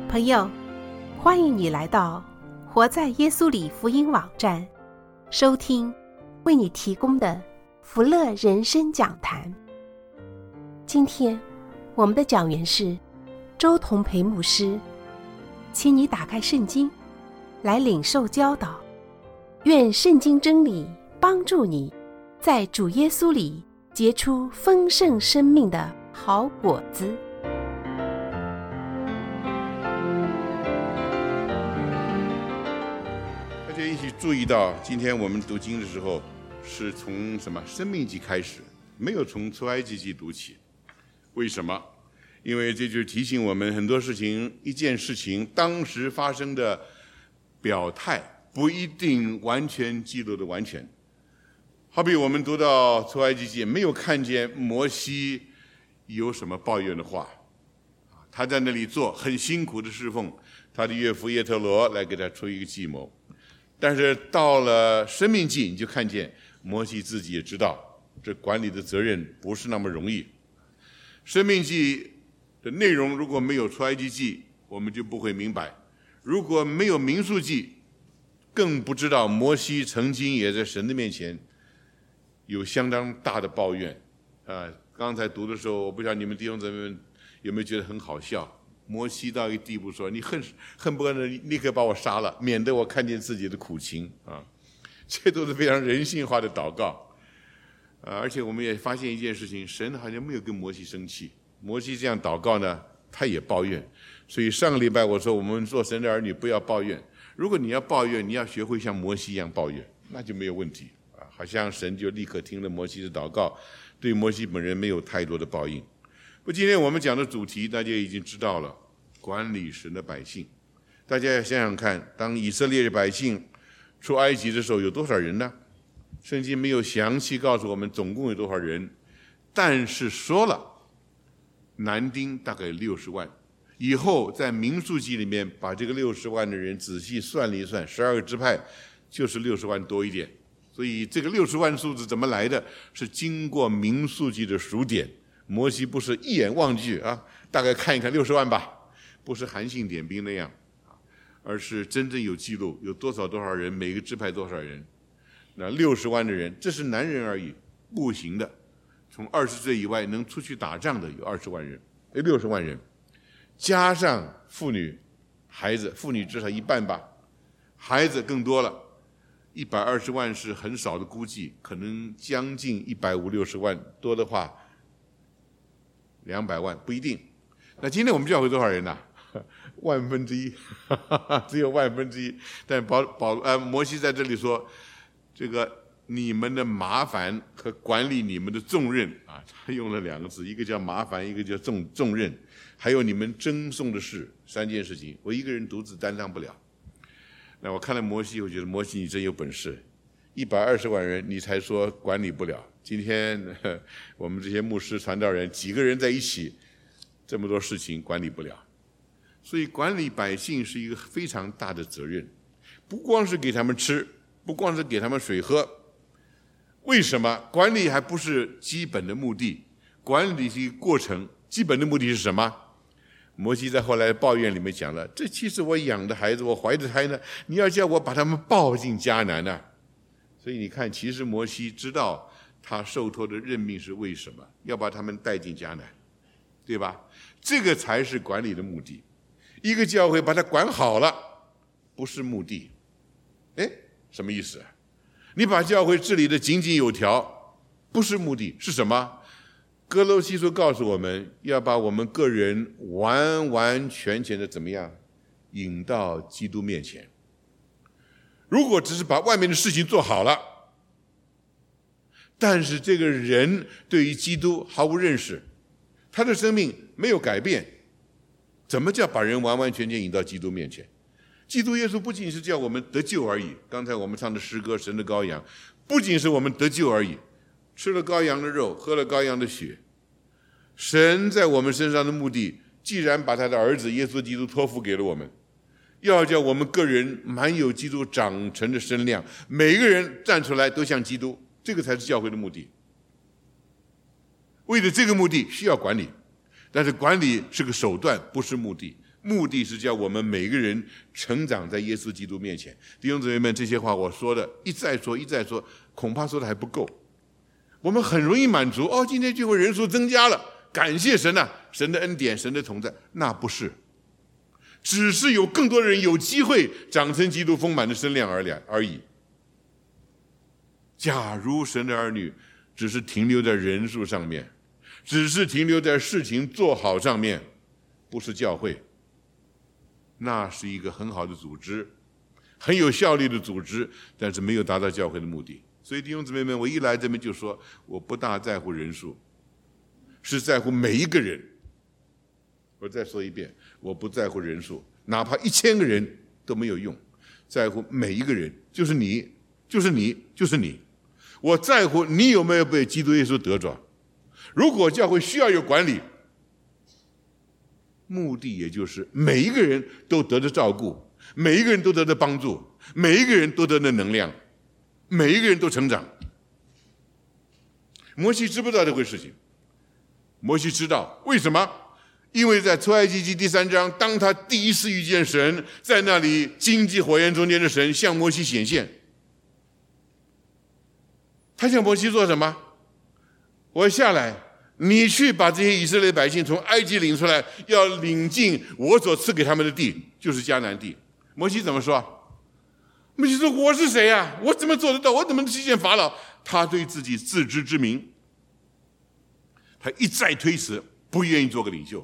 朋友，欢迎你来到活在耶稣里福音网站，收听为你提供的福乐人生讲坛。今天我们的讲员是周同培牧师，请你打开圣经来领受教导，愿圣经真理帮助你在主耶稣里结出丰盛生命的好果子。 大家一起注意到，今天我们读经的时候是从生命记开始，没有从出埃及记读起。为什么？因为这就是提醒我们很多事情，一件事情当时发生的表态不一定完全记录的完全。好比我们读到出埃及记，没有看见摩西有什么抱怨的话，他在那里做很辛苦的侍奉，他的岳父叶特罗来给他出一个计谋。但是到了申命记，你就看见摩西自己也知道，这管理的责任不是那么容易。申命记的内容如果没有出埃及记，我们就不会明白；如果没有民数记，更不知道摩西曾经也在神的面前有相当大的抱怨。刚才读的时候，我不知道你们弟兄姊妹们有没有觉得很好笑。摩西到一个地步说，你恨不得立刻把我杀了，免得我看见自己的苦情啊！这都是非常人性化的祷告。而且我们也发现一件事情，神好像没有跟摩西生气。摩西这样祷告呢，他也抱怨。所以上个礼拜我说，我们做神的儿女不要抱怨。如果你要抱怨，你要学会像摩西一样抱怨，那就没有问题啊！好像神就立刻听了摩西的祷告，对摩西本人没有太多的报应。不，今天我们讲的主题大家已经知道了，管理神的百姓。大家要想想看，当以色列的百姓出埃及的时候有多少人呢？圣经没有详细告诉我们总共有多少人，但是说了男丁大概60万。以后在民数记里面把这个60万的人仔细算了一算，12个支派就是60万多一点。所以这个60万数字怎么来的？是经过民数记的数点。摩西不是一眼望去啊，大概看一看60万吧，不是韩信点兵那样，而是真正有记录，有多少人，每个支派多少人。那60万的人，这是男人而已，步行的，从20岁以外能出去打仗的有60万人，加上妇女、孩子，妇女至少一半吧，孩子更多了。120万是很少的估计，可能将近150-160万，多的话200万不一定。那今天我们教会多少人呢？1/1000，只有1/1000。但摩西在这里说，这个你们的麻烦和管理你们的重任啊，他用了2个字，一个叫麻烦，一个叫重任，还有你们争讼的事，3件事情，我一个人独自担当不了。那我看了摩西，我觉得摩西你真有本事，120万人你才说管理不了。今天我们这些牧师传道人几个人在一起，这么多事情管理不了。所以管理百姓是一个非常大的责任，不光是给他们吃，不光是给他们水喝。为什么？管理还不是基本的目的，管理是一个过程，基本的目的是什么？摩西在后来抱怨里面讲了，这其实我养的孩子，我怀的胎呢，你要叫我把他们抱进迦南呢。所以你看，其实摩西知道他受托的任命是为什么，要把他们带进迦南，对吧？这个才是管理的目的。一个教会把它管好了，不是目的。什么意思？你把教会治理的井井有条，不是目的，是什么？哥罗西书告诉我们，要把我们个人完完全全的怎么样引到基督面前。如果只是把外面的事情做好了，但是这个人对于基督毫无认识，他的生命没有改变，怎么叫把人完完全全引到基督面前？基督耶稣不仅是叫我们得救而已，刚才我们唱的诗歌神的羔羊，不仅是我们得救而已，吃了羔羊的肉，喝了羔羊的血。神在我们身上的目的，既然把他的儿子耶稣基督托付给了我们，要叫我们个人满有基督长成的身量，每个人站出来都像基督，这个才是教会的目的。为了这个目的需要管理，但是管理是个手段，不是目的。 目的是叫我们每个人成长在耶稣基督面前。弟兄姊妹们，这些话我说的一再说，恐怕说的还不够。我们很容易满足，今天聚会人数增加了，感谢神啊，神的恩典，神的同在。那不是，只是有更多的人有机会长成基督丰满的身量而已。假如神的儿女只是停留在人数上面，只是停留在事情做好上面，不是教会，那是一个很好的组织，很有效率的组织，但是没有达到教会的目的。所以弟兄姊妹们，我一来这边就说，我不大在乎人数，是在乎每一个人。我再说一遍，我不在乎人数，哪怕1000个人都没有用，在乎每一个人，就是你，就是你，就是你。我在乎你有没有被基督耶稣得着。如果教会需要有管理，目的也就是每一个人都得着照顾，每一个人都得着帮助，每一个人都得着能量，每一个人都成长。摩西知不知道这回事情？摩西知道，为什么？因为在出埃及记第3章，当他第一次遇见神，在那里荆棘火焰中间的神向摩西显现。他向摩西说什么？我下来，你去把这些以色列百姓从埃及领出来，要领进我所赐给他们的地，就是迦南地。摩西怎么说？摩西说，我是谁啊？我怎么做得到？我怎么去见法老？他对自己自知之明，他一再推辞，不愿意做个领袖。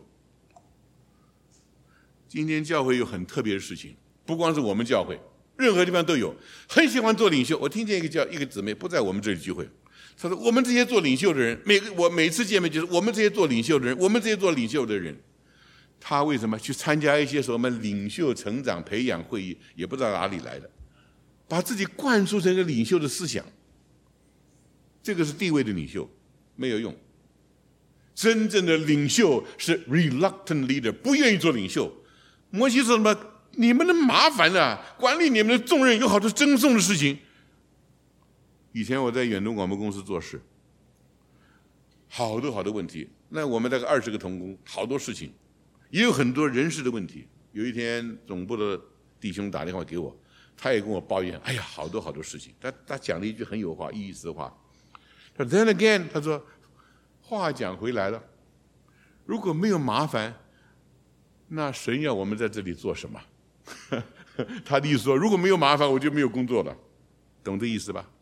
今天教会有很特别的事情，不光是我们教会，任何地方都有，很喜欢做领袖。我听见一个姊妹不在我们这里聚会，她说我们这些做领袖的人，我每次见面就是我们这些做领袖的人，我们这些做领袖的人。他为什么去参加一些什么领袖成长培养会议，也不知道哪里来的，把自己灌输成一个领袖的思想。这个是地位的领袖，没有用。真正的领袖是 reluctant leader， 不愿意做领袖。摩西说什么？你们的麻烦啊，管理你们的重任，有好多赠送的事情。以前我在远东广播公司做事，好多问题。那我们大概20个同工，好多事情，也有很多人事的问题。有一天总部的弟兄打电话给我，他也跟我抱怨，哎呀，好多事情。他讲了一句很有意思的话，他说 Then again， 他说话讲回来了，如果没有麻烦，那神要我们在这里做什么？他的意思说，如果没有麻烦，我就没有工作了，懂这意思吧？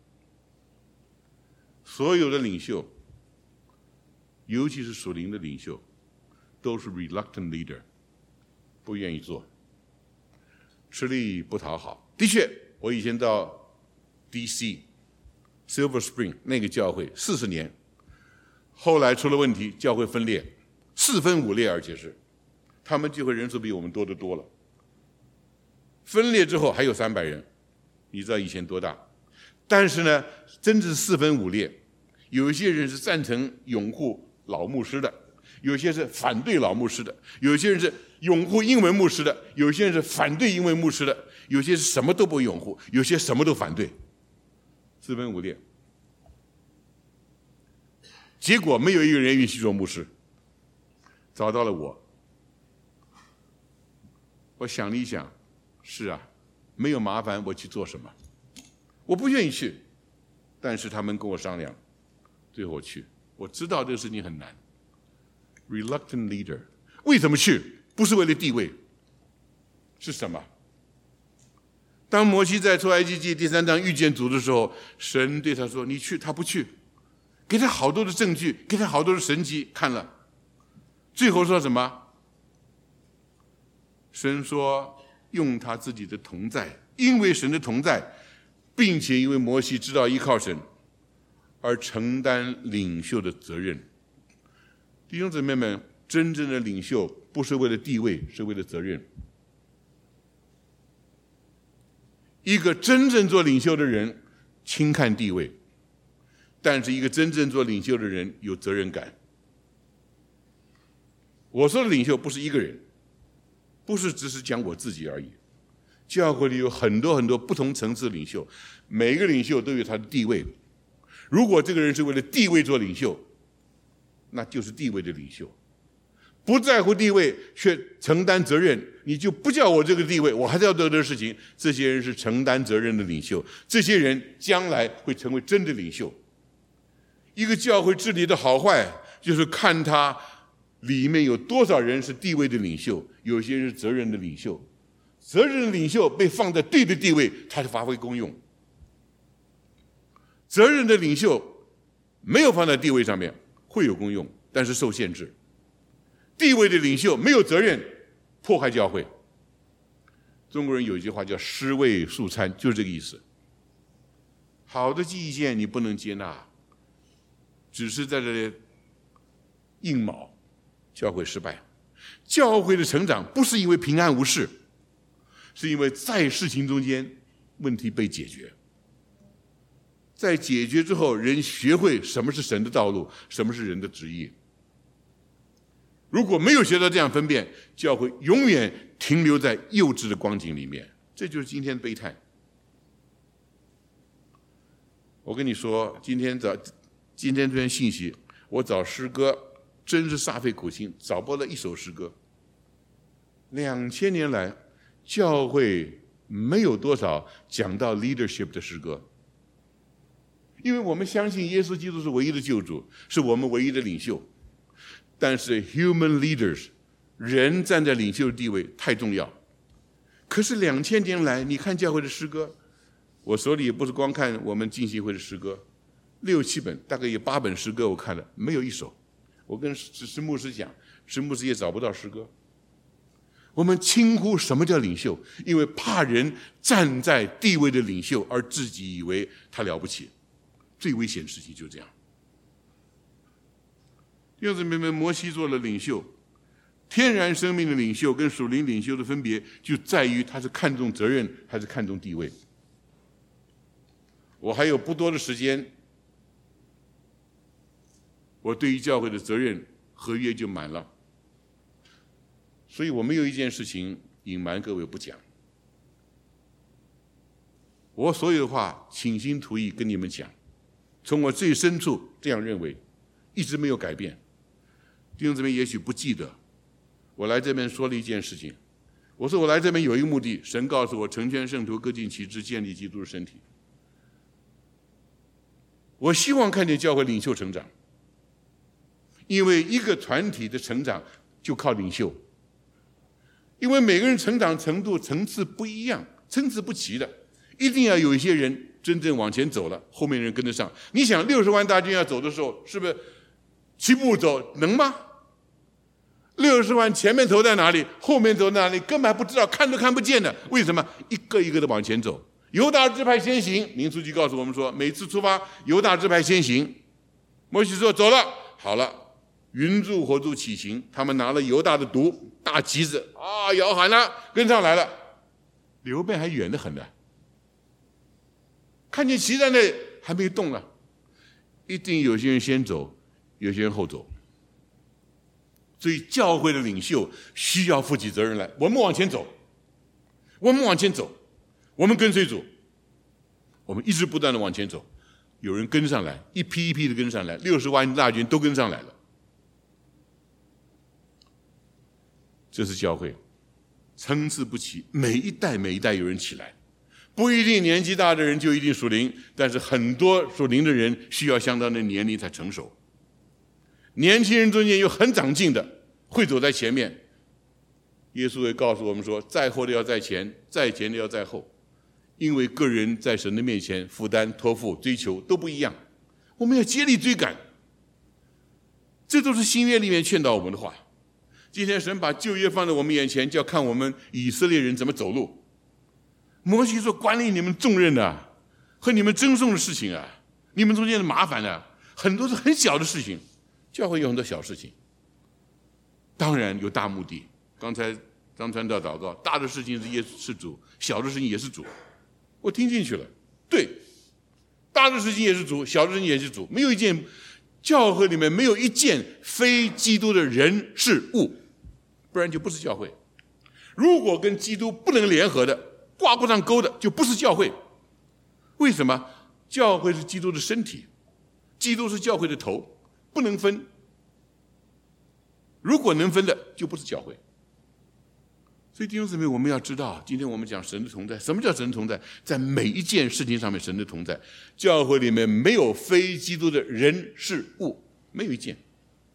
所有的领袖，尤其是属灵的领袖，都是 reluctant leader， 不愿意做，吃力不讨好。的确，我以前到 DC Silver Spring 那个教会40年，后来出了问题，教会分裂，4分5裂，而且是他们聚会人数比我们多得多了。分裂之后还有300人，你知道以前多大？但是呢，真的是4分5裂，有一些人是赞成拥护老牧师的，有些是反对老牧师的，有些人是拥护英文牧师的，有些人是反对英文牧师的，有些是什么都不拥护，有些什么都反对，4分5裂。结果没有一个人愿意去做牧师，找到了我。我想了一想，是啊，没有麻烦我去做什么？我不愿意去，但是他们跟我商量，最后我去。我知道这个事情很难。Reluctant leader， 为什么去？不是为了地位，是什么？当摩西在出埃及记第3章遇见主的时候，神对他说：“你去。”他不去，给他好多的证据，给他好多的神迹看了，最后说什么？神说用他自己的同在，因为神的同在，并且因为摩西知道依靠神，而承担领袖的责任。弟兄姊妹们，真正的领袖不是为了地位，是为了责任。一个真正做领袖的人轻看地位，但是一个真正做领袖的人有责任感。我说的领袖不是一个人，不是只是讲我自己而已。教会里有很多不同层次的领袖，每一个领袖都有他的地位。如果这个人是为了地位做领袖，那就是地位的领袖； 不在乎地位却承担责任，你就不叫我这个地位，我还是要做这个事情。这些人是承担责任的领袖，这些人将来会成为真的领袖。一个教会治理的好坏，就是看他里面有多少人是地位的领袖，有些人是责任的领袖。责任的领袖被放在对的地位，他就发挥功用；责任的领袖没有放在地位上面，会有功用，但是受限制。地位的领袖没有责任，迫害教会。中国人有一句话叫尸位素餐，就是这个意思。好的意见你不能接纳，只是在这里硬卯，教会失败。教会的成长不是因为平安无事，是因为在事情中间问题被解决，在解决之后，人学会什么是神的道路，什么是人的旨意。如果没有学到这样分辨，教会永远停留在幼稚的光景里面，这就是今天的悲叹。我跟你说，今天这篇信息，我找诗歌真是煞费苦心，找不到一首诗歌。2000年来，教会没有多少讲到 leadership 的诗歌，因为我们相信耶稣基督是唯一的救主，是我们唯一的领袖。但是 human leaders 人站在领袖的地位太重要。可是2000年来，你看教会的诗歌，我手里也不是光看我们浸信会的诗歌，6、7本，大概有8本诗歌我看了，没有一首。我跟石牧师讲，石牧师也找不到诗歌。我们轻忽什么叫领袖，因为怕人站在地位的领袖而自己以为他了不起。最危险的事情就是这样。弟兄姊妹们，摩西做了领袖，天然生命的领袖跟属灵领袖的分别就在于他是看重责任还是看重地位。我还有不多的时间，我对于教会的责任合约就满了，所以我没有一件事情隐瞒各位不讲。我所有的话倾心吐意跟你们讲，从我最深处这样认为，一直没有改变。弟兄姊妹也许不记得，我来这边说了一件事情，我说我来这边有一个目的，神告诉我成全圣徒，各尽其职，建立基督的身体。我希望看见教会领袖成长，因为一个团体的成长就靠领袖，因为每个人成长程度层次不一样，参差不齐的，一定要有一些人真正往前走了，后面人跟得上。你想60万大军要走的时候，是不是齐步走能吗？60万前面走在哪里，后面走在哪里，根本还不知道，看都看不见的。为什么？一个一个的往前走。犹大支派先行，民书记告诉我们说，每次出发，犹大支派先行。摩西说走了，好了，云柱火柱起行，他们拿了犹大的犊大旗子啊，摇喊了，跟上来了。刘备还远得很呢，看见旗在那里还没动了，一定有些人先走，有些人后走。所以教会的领袖需要负起责任来。我们往前走，我们往前走，我们跟随主，我们一直不断的往前走。有人跟上来，一批一批的跟上来，60万大军都跟上来了。这是教会，参差不齐，每一代有人起来，不一定年纪大的人就一定属灵，但是很多属灵的人需要相当的年龄才成熟。年轻人中间有很长进的，会走在前面。耶稣也告诉我们说，在后的要在前，在前的要在后，因为个人在神的面前负担、托付、追求都不一样，我们要接力追赶。这都是新约里面劝导我们的话。今天神把旧约放在我们眼前，就要看我们以色列人怎么走路。摩西说，管理你们重任啊，和你们争讼的事情啊，你们中间的麻烦啊，很多是很小的事情。教会有很多小事情，当然有大目的。刚才张传道祷告，大的事情是耶稣是主，小的事情也是主。我听进去了，对，大的事情也是主，小的事情也是主。没有一件教会里面没有一件非基督的人事物，不然就不是教会。如果跟基督不能联合的，挂不上钩的，就不是教会。为什么？教会是基督的身体，基督是教会的头，不能分。 如果能分的，就不是教会。所以弟兄姊妹，我们要知道，今天我们讲神的同在，什么叫神的同在？在每一件事情上面，神的同在。教会里面没有非基督的人事物，没有一件。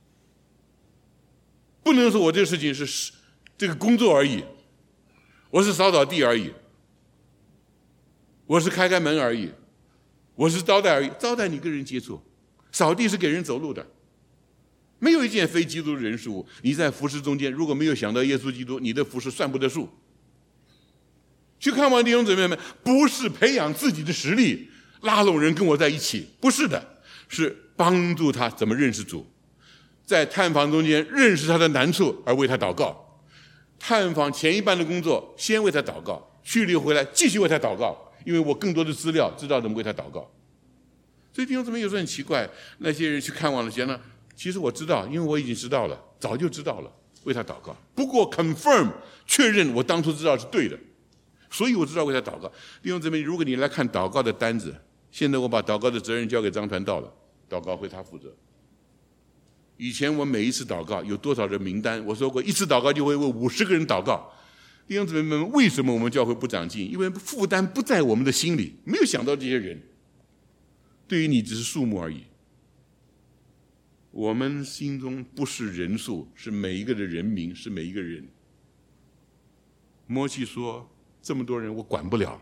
不能说我这个事情是这个工作而已，我是扫扫地而已，我是开门而已，我是招待而已。招待你跟人接触，扫地是给人走路的。没有一件非基督的人事物。你在服事中间，如果没有想到耶稣基督，你的服事算不得数。去看望弟兄姊妹们，不是培养自己的实力，拉拢人跟我在一起，不是的，是帮助他怎么认识主，在探访中间认识他的难处而为他祷告。探访前一半的工作，先为他祷告，去了回来继续为他祷告，因为我更多的资料知道怎么为他祷告。所以弟兄姊妹有时候很奇怪，那些人去看望了谁呢？其实我知道，因为我已经知道了，早就知道了，为他祷告。不过 confirm 确认我当初知道是对的，所以我知道为他祷告。弟兄姊妹，如果你来看祷告的单子，现在我把祷告的责任交给张传道了，祷告会他负责。以前我每一次祷告有多少人名单，我说过一次祷告就会为50个人祷告。弟兄姊妹们，为什么我们教会不长进？因为负担不在我们的心里，没有想到这些人，对于你只是数目而已。我们心中不是人数，是每一个的人民，是每一个人。摩西说：“这么多人我管不了。”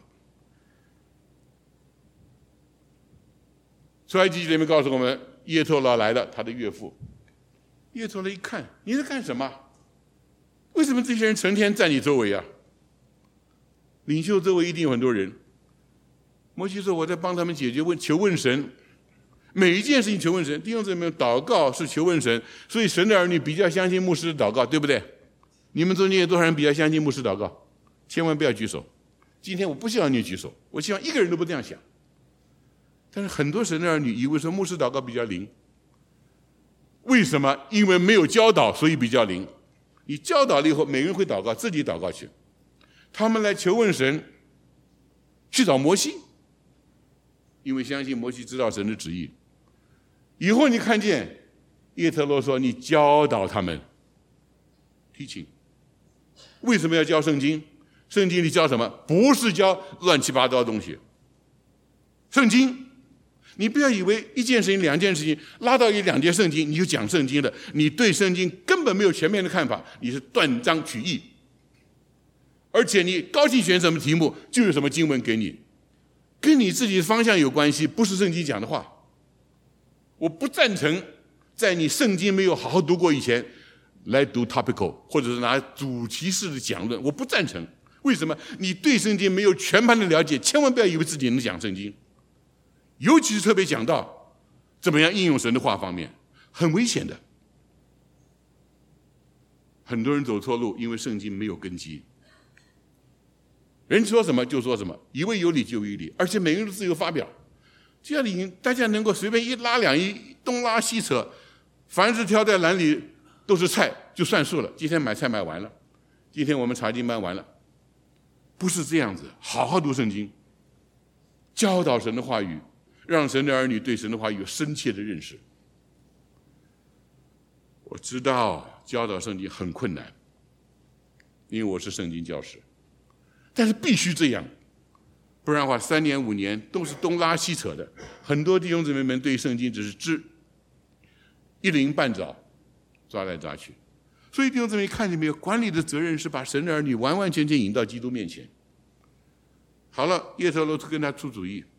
出埃及记里面告诉我们，耶忒拉来了，他的岳父。耶忒拉一看，你在干什么？为什么这些人成天在你周围啊？领袖周围一定有很多人。摩西说：“我在帮他们解决求问神。”每一件事情求问神，弟兄姊妹，祷告是求问神，所以神的儿女比较相信牧师的祷告，对不对？你们中间有多少人比较相信牧师祷告？千万不要举手。今天我不希望你举手，我希望一个人都不这样想。但是很多神的儿女以为说牧师祷告比较灵，为什么？因为没有教导，所以比较灵。你教导了以后，每个人会祷告，自己祷告去。他们来求问神，去找摩西，因为相信摩西知道神的旨意。以后你看见耶忒罗说：“你教导他们 ，teaching。为什么要教圣经？圣经里教什么？不是教乱七八糟的东西。圣经，你不要以为一件事情、两件事情拉到2件圣经，你就讲圣经了。你对圣经根本没有全面的看法，你是断章取义。而且你高兴选什么题目，就有什么经文给你，跟你自己的方向有关系，不是圣经讲的话。”我不赞成在你圣经没有好好读过以前来读 topical 或者是拿主题式的讲论，我不赞成。为什么？你对圣经没有全盘的了解，千万不要以为自己能讲圣经，尤其是特别讲到怎么样应用神的话方面，很危险的。很多人走错路，因为圣经没有根基，人说什么就说什么，一位有理就有理，而且每个人都自由发表。这样里大家能够随便一拉两一东拉西扯，凡是挑在篮里都是菜，就算数了。今天买菜买完了，今天我们查经班完了，不是这样子。好好读圣经，教导神的话语，让神的儿女对神的话语有深切的认识。我知道教导圣经很困难，因为我是圣经教师，但是必须这样。不然的话，3年5年都是东拉西扯的。很多弟兄姊妹们对圣经只是一鳞半爪，抓来抓去。所以弟兄姊妹看见没有，管理的责任是把神的儿女完完全全引到基督面前。好了，耶忒罗跟他出主意，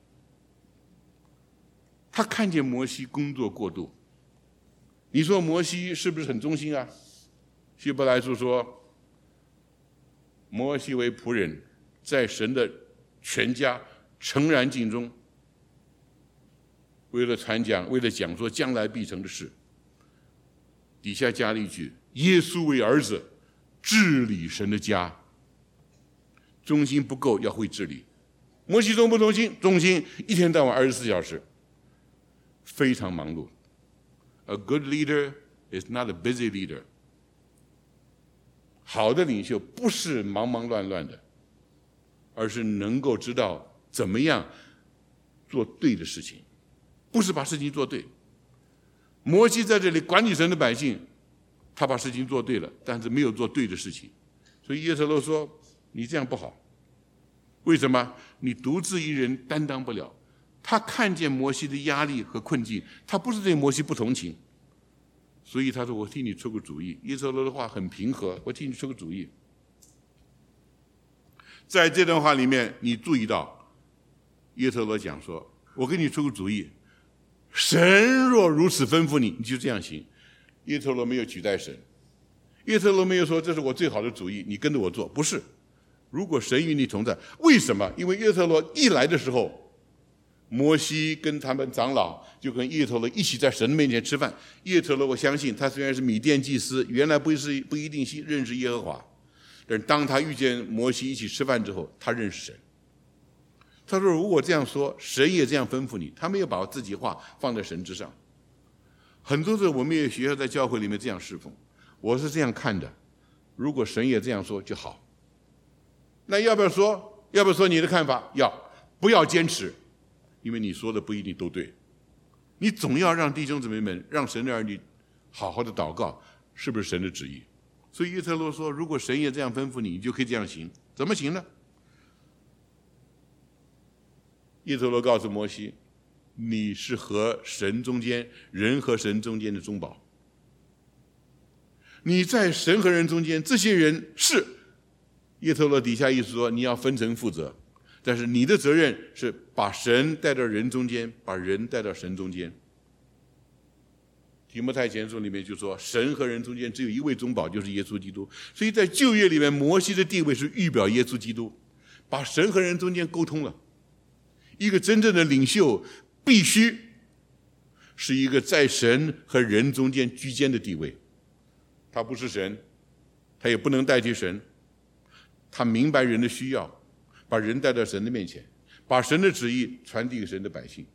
他看见摩西工作过度。你说摩西是不是很忠心啊？希伯来书说，摩西为仆人，在神的全家诚然尽忠，为了传讲，为了讲说将来必成的事。底下加了一句：耶稣为儿子，治理神的家。忠心不够，要会治理。摩西忠不忠心？忠心，一天到晚24小时，非常忙碌。A good leader is not a busy leader。好的领袖不是忙忙乱乱的，而是能够知道怎么样做对的事情，不是把事情做对。摩西在这里管理神的百姓， 他把事情做对了，但是没有做对的事情。所以耶特罗说：“你这样不好。为什么？你独自一人担当不了。”他看见摩西的压力和困境，他不是对摩西不同情，所以他说：“我替你出个主意。”耶特罗的话很平和，我替你出个主意。在这段话里面，你注意到耶特罗讲说：“我给你出个主意，神若如此吩咐你，你就这样行。”耶特罗没有取代神，耶特罗没有说这是我最好的主意，你跟着我做，不是。如果神与你同在，为什么？因为耶特罗一来的时候，摩西跟他们长老就跟耶特罗一起在神面前吃饭。耶特罗，我相信他虽然是米甸祭司，原来不一定认识耶和华，但是当他遇见摩西一起吃饭之后，他认识神。他说：“如果这样说，神也这样吩咐你。”他没有把自己话放在神之上。很多时候我们也学校在教会里面这样侍奉，我是这样看的：如果神也这样说就好。那要不要说？要不要说你的看法？要，不要坚持。因为你说的不一定都对，你总要让弟兄姊妹们、让神的儿女好好的祷告，是不是神的旨意？所以耶特罗说：“如果神也这样吩咐你，你就可以这样行。怎么行呢？”耶特罗告诉摩西：“你是和神中间、人和神中间的中保。你在神和人中间，这些人是耶特罗底下意思说你要分成负责。”但是你的责任是把神带到人中间，把人带到神中间。提摩太前书里面就说，神和人中间只有一位中保，就是耶稣基督。所以在旧约里面，摩西的地位是预表耶稣基督，把神和人中间沟通了。一个真正的领袖必须是一个在神和人中间居间的地位，他不是神，他也不能代替神，他明白人的需要，把人带到神的面前，把神的旨意传递给神的百姓。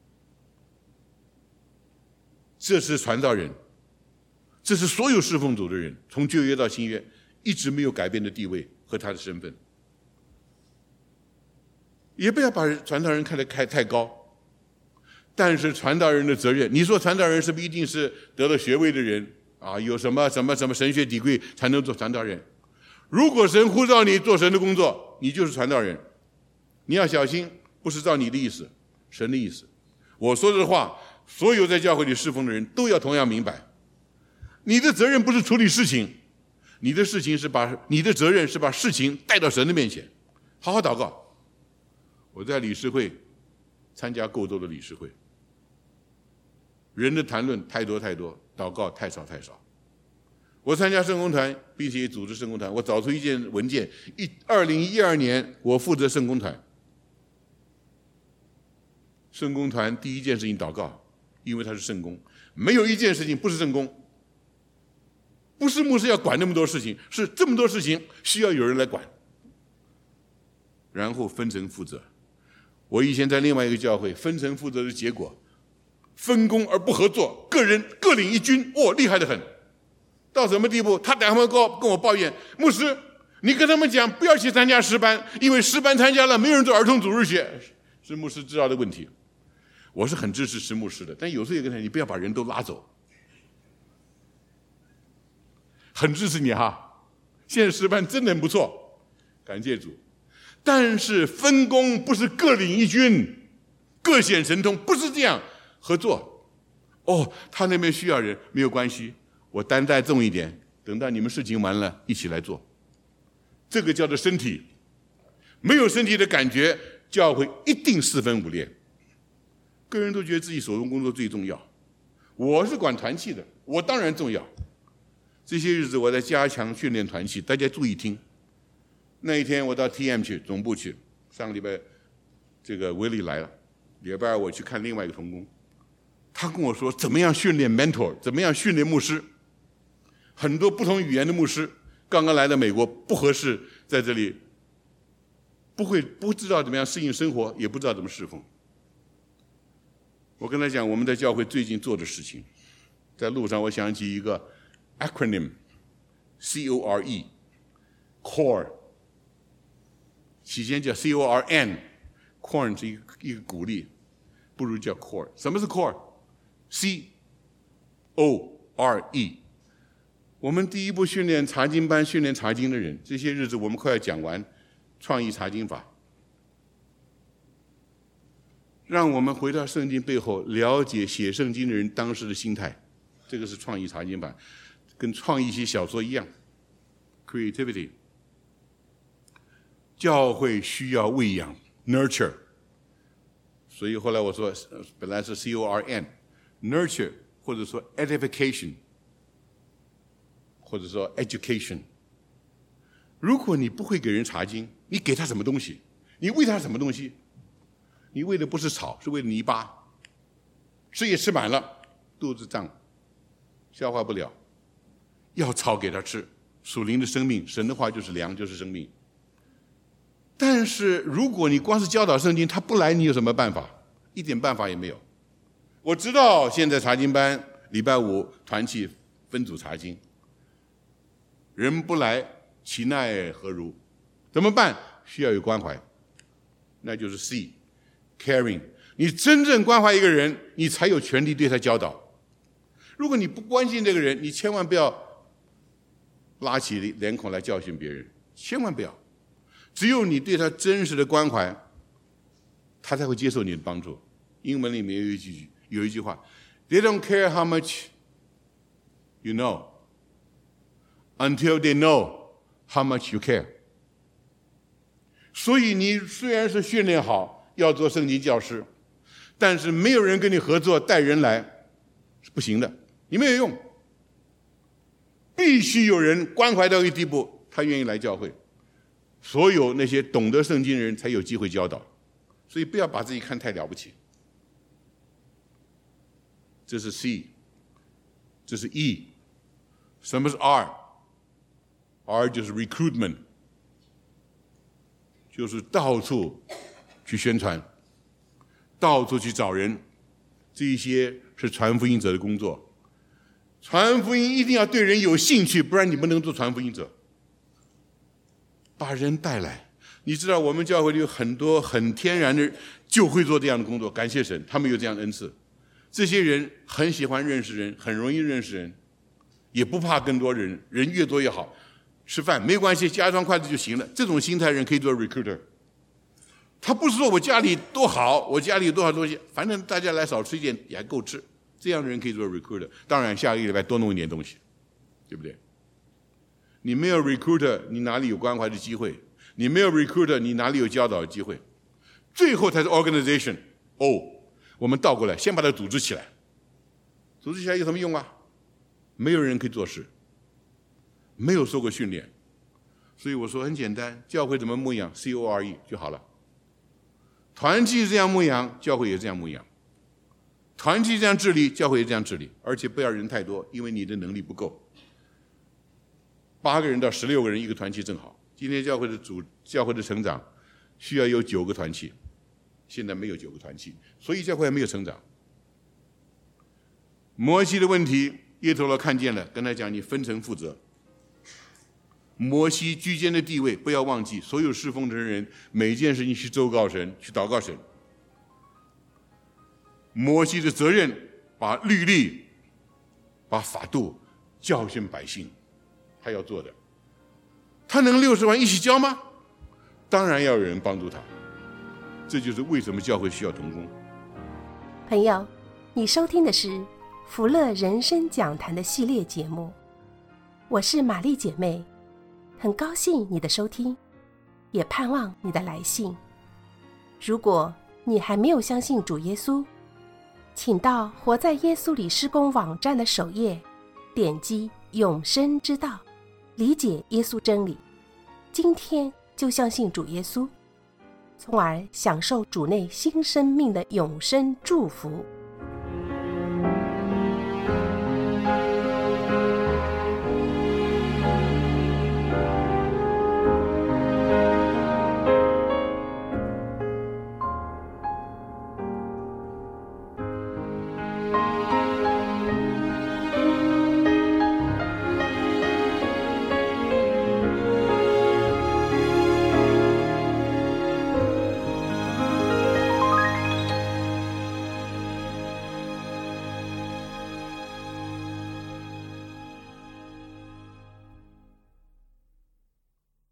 这是传道人，这是所有侍奉主的人，从旧约到新约一直没有改变的地位和他的身份。也不要把传道人看得太高，但是传道人的责任，你说传道人是不是一定是得了学位的人啊？有什么神学底柜才能做传道人？如果神呼召你做神的工作，你就是传道人。你要小心，不是照你的意思，神的意思。我说的话，所有在教会里侍奉的人都要同样明白。你的责任不是处理事情，你的责任是把事情带到神的面前，好好祷告。我在理事会参加够多的理事会，人的谈论太多，祷告太少。我参加圣工团，并且组织圣工团，我找出一件文件，2012年我负责圣工团。圣工团第一件事情祷告，因为它是圣工，没有一件事情不是圣工。不是牧师要管那么多事情，是这么多事情需要有人来管，然后分成负责。我以前在另外一个教会，分成负责的结果，分工而不合作，个人各领一军，厉害得很。到什么地步？他等会跟我抱怨，牧师，你跟他们讲不要去参加诗班，因为诗班参加了，没有人做儿童主日学，是牧师知道的问题。我是很支持石牧师的，但有时候也跟他，你不要把人都拉走。很支持你哈，现在诗班真的很不错，感谢主。但是分工不是各领一军，各显神通，不是这样合作。他那边需要人，没有关系，我担待重一点，等到你们事情完了一起来做。这个叫做身体，没有身体的感觉，教会一定四分五裂。个人都觉得自己手中工作最重要，我是管团契的，我当然重要。这些日子我在加强训练团契，大家注意听。那一天我到 TM 去总部去，上个礼拜这个威利来了，礼拜二我去看另外一个同工，他跟我说怎么样训练 mentor， 怎么样训练牧师。很多不同语言的牧师刚刚来到美国，不合适在这里，不知道怎么样适应生活，也不知道怎么侍奉。我跟他讲我们在教会最近做的事情，在路上我想起一个 acronym CORE core， 起先叫 CORN， corn 是一个鼓励，不如叫 core。 什么是 core？ CORE 我们第一步训练查经班，训练查经的人，这些日子我们快要讲完创意查经法，让我们回到圣经背后，了解写圣经的人当时的心态。这个是创意查经版，跟创意写小说一样 ，creativity。教会需要喂养 nurture， 所以后来我说，本来是 CORN，nurture 或者说 edification， 或者说 education。如果你不会给人查经，你给他什么东西？你喂他什么东西？你喂的不是草，是喂的泥巴，吃也吃满了，肚子胀，消化不了。要草给他吃，属灵的生命，神的话就是粮，就是生命。但是如果你光是教导圣经，他不来，你有什么办法？一点办法也没有。我知道现在查经班礼拜五团契分组查经，人不来，其奈何如？怎么办？需要有关怀，那就是 C caring。你真正关怀一个人，你才有权利对他教导。如果你不关心这个人，你千万不要拉起脸孔来教训别人，千万不要。只有你对他真实的关怀，他才会接受你的帮助。英文里面有一句话 ，They don't care how much you know until they know how much you care。所以你虽然是训练好要做圣经教师，但是没有人跟你合作带人来是不行的，你没有用。必须有人关怀到一个地步，他愿意来教会。所有那些懂得圣经的人才有机会教导，所以不要把自己看太了不起。这是 C， 这是 E。 什么是 R？ 就是 recruitment， 就是到处去宣传，到处去找人，这一些是传福音者的工作。传福音一定要对人有兴趣，不然你不能做传福音者。把人带来，你知道我们教会里有很多很天然的就会做这样的工作，感谢神，他们有这样的恩赐。这些人很喜欢认识人，很容易认识人，也不怕更多人，人越多越好。吃饭没关系，加一双筷子就行了。这种心态人可以做 recruiter。他不是说我家里多好，我家里有多少东西，反正大家来少吃一点也还够吃。这样的人可以做 recruiter。当然下个礼拜多弄一点东西，对不对？你没有 recruiter， 你哪里有关怀的机会？你没有 recruiter， 你哪里有教导的机会？最后才是 organization。我们倒过来，先把它组织起来。组织起来有什么用啊？没有人可以做事，没有受过训练，所以我说很简单，教会怎么牧养 CORE 就好了。团契这样牧养，教会也这样牧养；团契这样治理，教会也这样治理。而且不要人太多，因为你的能力不够。8个人到16个人一个团契正好。今天教会的成长需要有9个团契，现在没有9个团契，所以教会还没有成长。摩西的问题，耶陀罗看见了，跟他讲你分层负责。摩西居间的地位不要忘记，所有侍奉的人每件事情去周告神，去祷告神。摩西的责任把律例、把法度教训百姓，他要做的。他能60万一起教吗？当然要有人帮助他。这就是为什么教会需要同工。 朋友，你收听的是福乐人生讲坛的系列节目，我是玛丽姐妹，很高兴你的收听，也盼望你的来信。如果你还没有相信主耶稣，请到活在耶稣里施工网站的首页，点击永生之道，理解耶稣真理，今天就相信主耶稣，从而享受主内新生命的永生祝福。